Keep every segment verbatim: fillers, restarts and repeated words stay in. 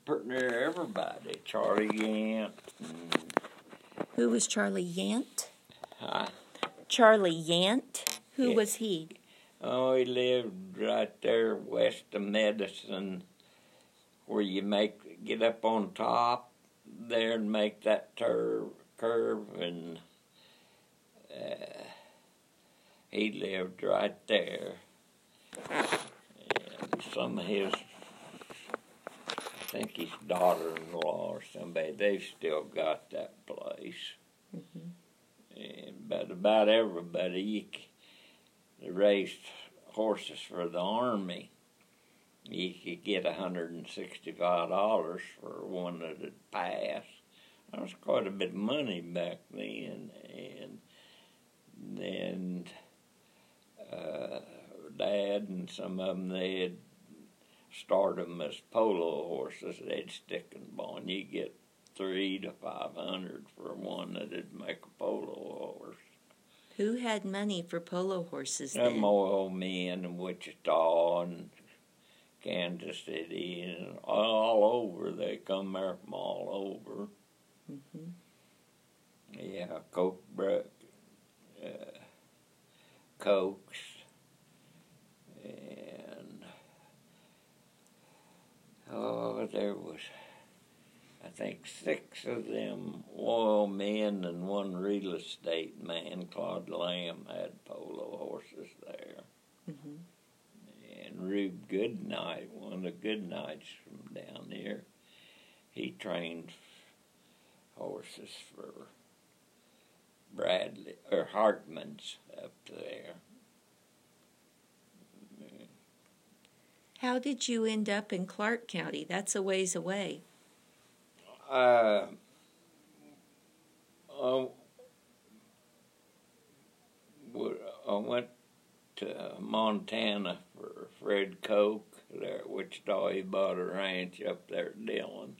pretty near everybody. Charlie Yant. And, Who was Charlie Yant? huh? Charlie Yant? Who Yeah. was he? Oh, he lived right there west of Medicine, where you make get up on top there and make that tur curve, and uh, he lived right there. And some of his, I think his daughter-in-law or somebody, they've still got that place. Mm-hmm. And, but about everybody, you, they raised horses for the Army. You could get one hundred sixty-five dollars for one that had passed. That was quite a bit of money back then. And then uh, Dad and some of them, they had started them as polo horses. They'd stick and bond. You get three to five hundred for one that'd make a polo horse. Who had money for polo horses Them then? old men in Wichita and Kansas City and all over. They come there from all over. Mm-hmm. Yeah, Coke, uh, Cokes, and oh, there was, I think, six of them oil men and one real estate man. Claude Lamb had polo horses there. Mm-hmm. And Rube Goodnight, one of the Goodnights from down there, he trained horses for Bradley, or Hartman's up there. How did you end up in Clark County? That's a ways away. Uh, I, I went to Montana for Fred Koch there at Wichita. He bought a ranch up there at Dillon.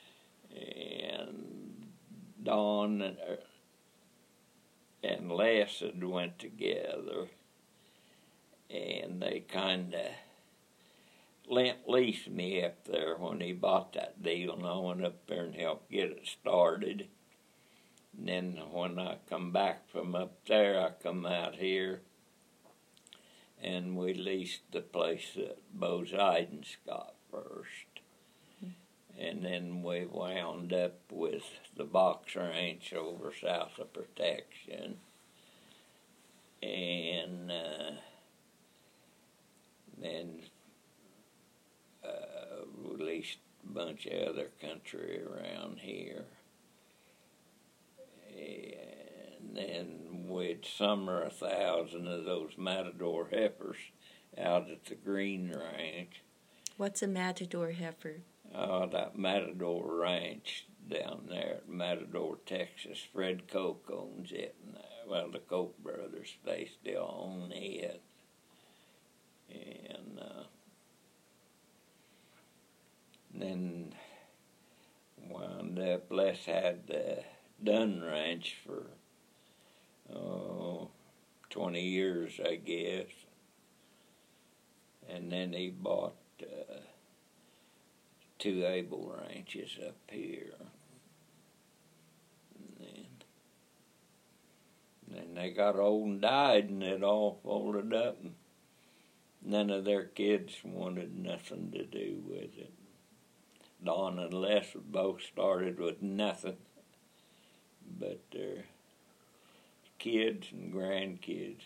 And Don and, and Les had went together, and they kind of lent leased me up there when he bought that deal, and I went up there and helped get it started. And then when I come back from up there, I come out here, and we leased the place that Bo Zidens got first. Mm-hmm. And then we wound up with the Box Ranch over south of Protection. And uh, then uh, released a bunch of other country around here. And then we'd summer a thousand of those Matador heifers out at the Green Ranch. What's a Matador heifer? Oh, that Matador Ranch down there at Matador, Texas. Fred Koch owns it. And, uh, well, the Koch brothers, they still own it. And uh, then wound up, Les had the Dunn Ranch for oh, twenty years, I guess. And then he bought uh, two Able ranches up here. And then, then they got old and died, and it all folded up, and none of their kids wanted nothing to do with it. Don and Les both started with nothing but their kids and grandkids.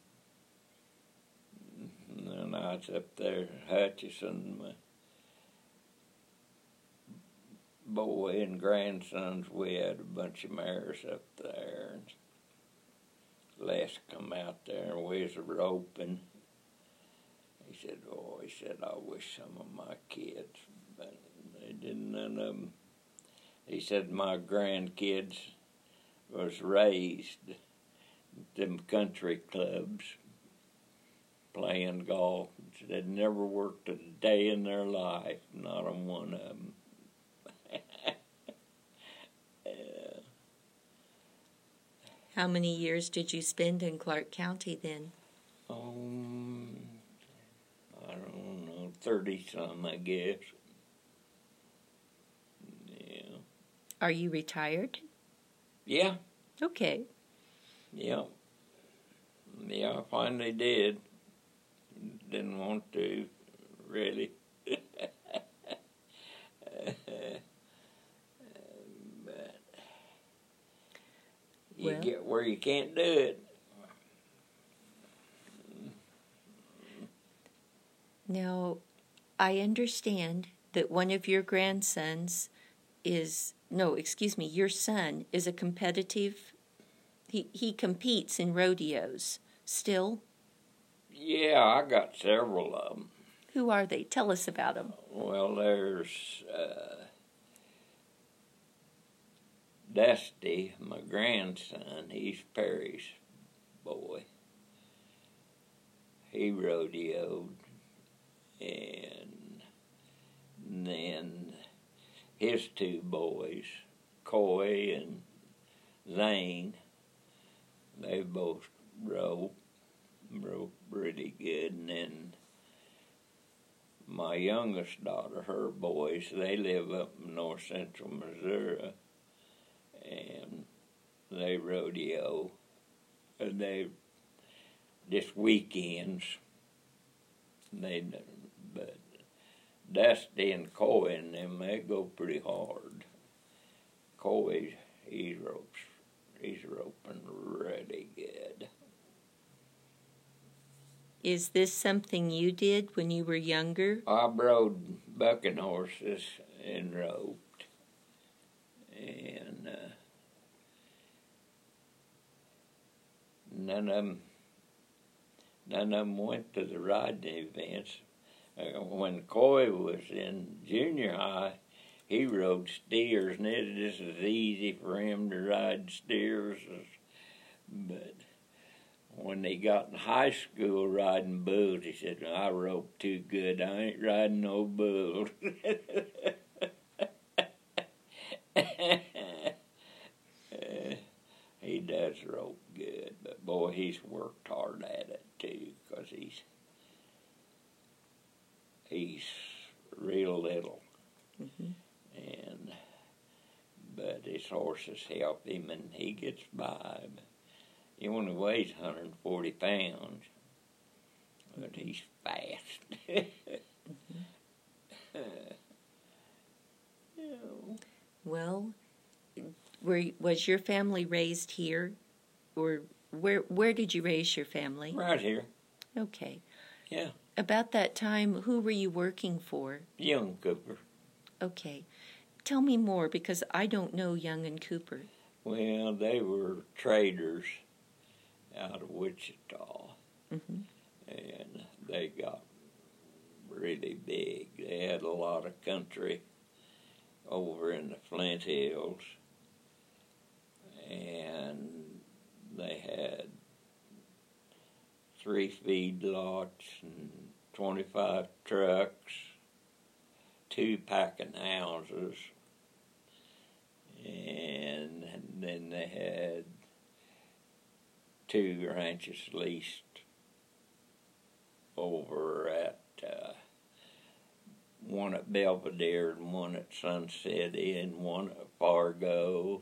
And then I was up there at Hutchison, my boy and grandsons, we had a bunch of mares up there. And Les come out there and we was roping. He said, oh, he said, I wish some of my kids, but they didn't, none of them. He said, my grandkids was raised at them country clubs playing golf. They'd never worked a day in their life, not on one of them. uh, How many years did you spend in Clark County then? Um, I don't know, thirty-some, I guess. Are you retired? Yeah, Okay. yeah. Yeah, I finally did. Didn't want to, really. But you Well, get where you can't do it. now, I understand that one of your grandsons is, no, excuse me, your son is a competitive, he, he competes in rodeos still. Yeah, I got several of them. Who are they? Tell us about them. Well, there's uh, Dusty, my grandson. He's Perry's boy. He rodeoed, and then his two boys, Coy and Zane, they both rode, rode pretty good. And then my youngest daughter, her boys, they live up in north central Missouri, and they rodeo, and they just weekends. They, but Dusty and Coy and them, they go pretty hard. Coy, he ropes, he's roping really good. Is this something you did when you were younger? I rode bucking horses and roped, and uh, none of them, none of them went to the riding events. Uh, when Coy was in junior high, he rode steers, and it was just as easy for him to ride steers as, but when they got in high school riding bulls, he said, I rope too good. I ain't riding no bull. uh, he does rope good, but boy, he's worked hard at it too, because he's, he's real little. Mm-hmm. And, but his horses help him, and he gets by. But he only weighs one hundred forty pounds, but he's fast. Mm-hmm. uh, you know. Well, were, was your family raised here, or where where did you raise your family? Right here. Okay. Yeah. About that time, who were you working for? Young Cooper. Okay. Tell me more, because I don't know Young and Cooper. Well, they were traders out of Wichita, Mm-hmm. and they got really big. They had a lot of country over in the Flint Hills, and they had three feedlots and twenty-five trucks, two packing houses, and then they had two ranches leased over at uh, one at Belvedere and one at Sun City and one at Fargo,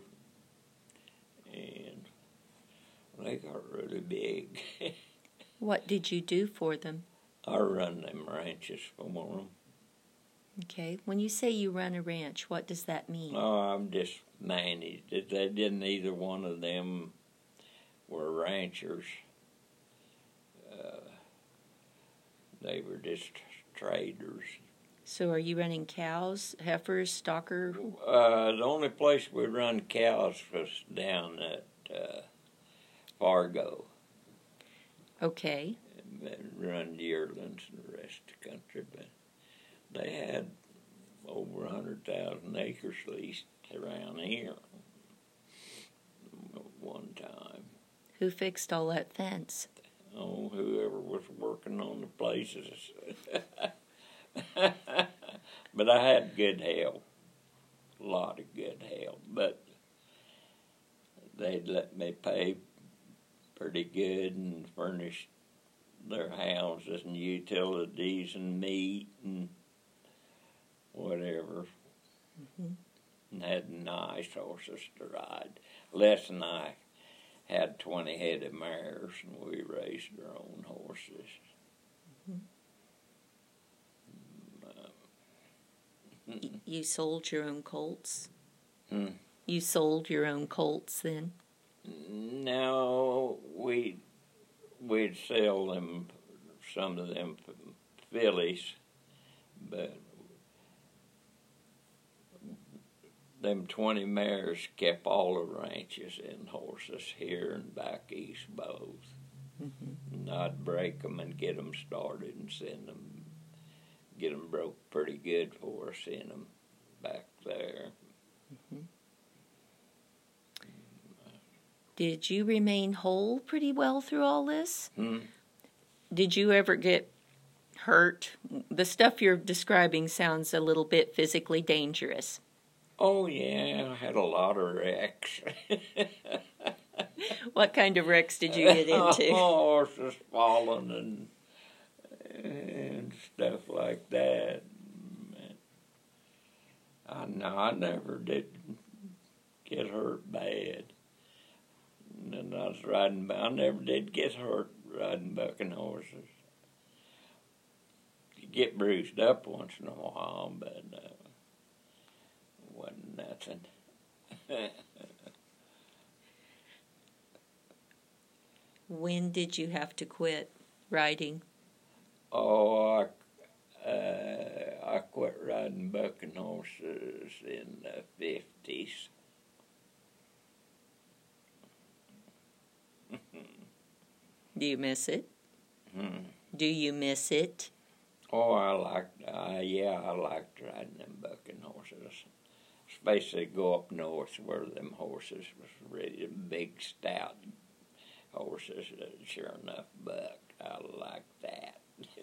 and they got really big. What did you do for them? I run them ranches for them. Okay. When you say you run a ranch, what does that mean? Oh, I'm just managed it. They didn't, either one of them were ranchers. Uh, they were just traders. So are you running cows, heifers, stocker? Uh, the only place we run cows was down at uh, Fargo. Okay. And run yearlings and the rest of the country, but they had over a hundred thousand acres leased around here at one time. Who fixed all that fence? Oh, whoever was working on the places. But I had good help, a lot of good help, but they'd let me pay pretty good and furnish their houses and utilities and meat and whatever. Mm-hmm. and had nice horses to ride. Les and I had twenty head of mares, and we raised our own horses. Y- You sold your own colts? Hmm. You sold your own colts then? No, we we'd sell them, some of them fillies, but them twenty mares kept all the ranches and horses here and back east both. Mm-hmm. And I'd break them and get them started and send them, get them broke pretty good for us in them back there. Mm-hmm. Did you remain whole pretty well through all this? Hmm? Did you ever get hurt? The stuff you're describing sounds a little bit physically dangerous. Oh, yeah, I had a lot of wrecks. What kind of wrecks did you get into? Horses falling and, and stuff like that. I know I never did get hurt bad. And I was riding, I never did get hurt riding bucking horses. You get bruised up once in a while, but uh, wasn't nothing. When did you have to quit riding? Oh, I, uh, I quit riding bucking horses in the fifties. Do you miss it? Hmm. Do you miss it? Oh, I liked, uh, yeah, I liked riding them bucking horses. Especially go up north where them horses was really big, stout horses that sure enough bucked. I liked that.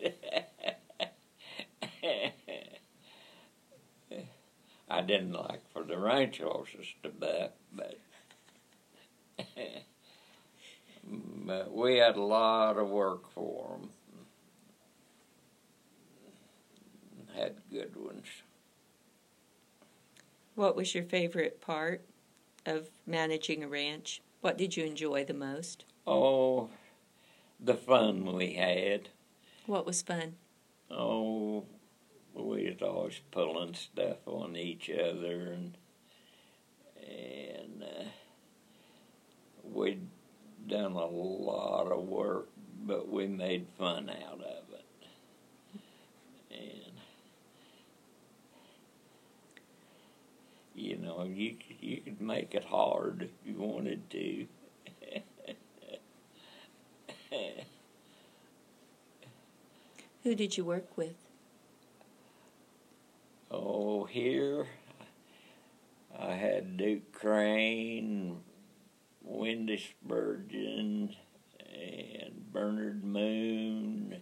I didn't like for the ranch horses to buck, but but we had a lot of work for them. Had good ones. What was your favorite part of managing a ranch? What did you enjoy the most? Oh, the fun we had. What was fun? Oh, we was always pulling stuff on each other, and and uh, we'd done a lot of work, but we made fun out of it. And you know, you you could make it hard if you wanted to. Who did you work with? Oh, here I had Duke Crane, Wendy Spurgeon, and Bernard Moon,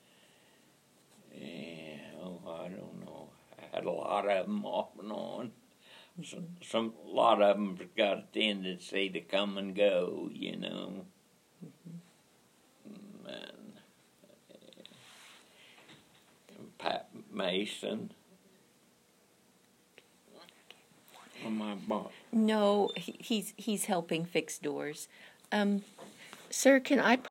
and oh, I don't know. I had a lot of them off and on. Some, some a lot of them got a tendency to come and go, you know. Mm-hmm. And, and Pat Mason. On my box. No, he, he's he's helping fix doors. Um, sir, can I